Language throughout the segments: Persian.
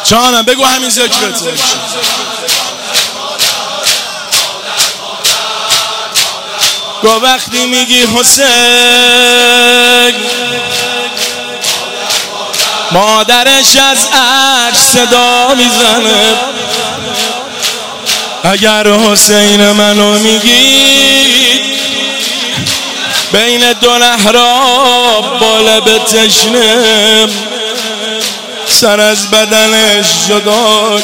جانم بگو همین ذکرته. گو وقتی میگی حسین مادرش از عرش صدا میزنه. اگر حسین منو میگی بین دو نهرا با لب تشنه سر از بدنش جدا.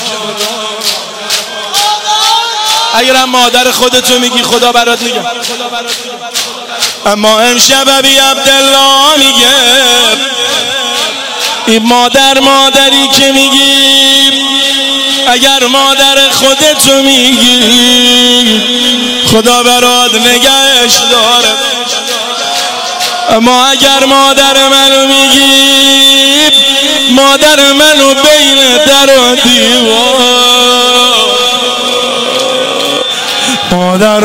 اگرم مادر خودتو میگی خدا برات میگه. اما امشب ابی عبدالله میگه این مادری که میگی اگر مادر خودتو میگی خدا برات نگهش داره. اما اگر مادر منو میگی مادر منو بین در و دیوار مادر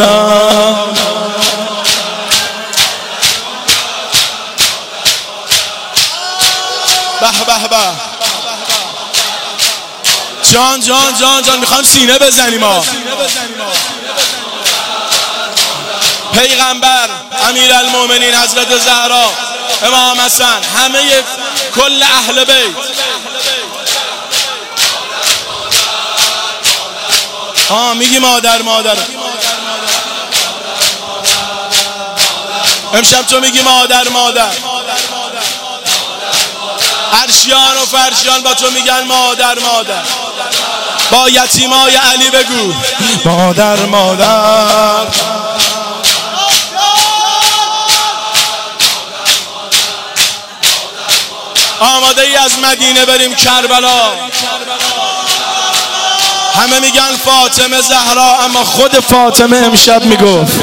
به به به جان میخوام سینه بزنیم ها. پیغمبر، امیرالمومنین حضرت زهرا، امام حسن، همه کل اهل بیت میگی مادر امشب تو میگی مادر عرشیان و فرشیان با تو میگن مادر با یتیمای علی بگو مادر آماده ای از مدینه بریم کربلا. همه میگن فاطمه زهرا اما خود فاطمه امشب میگفت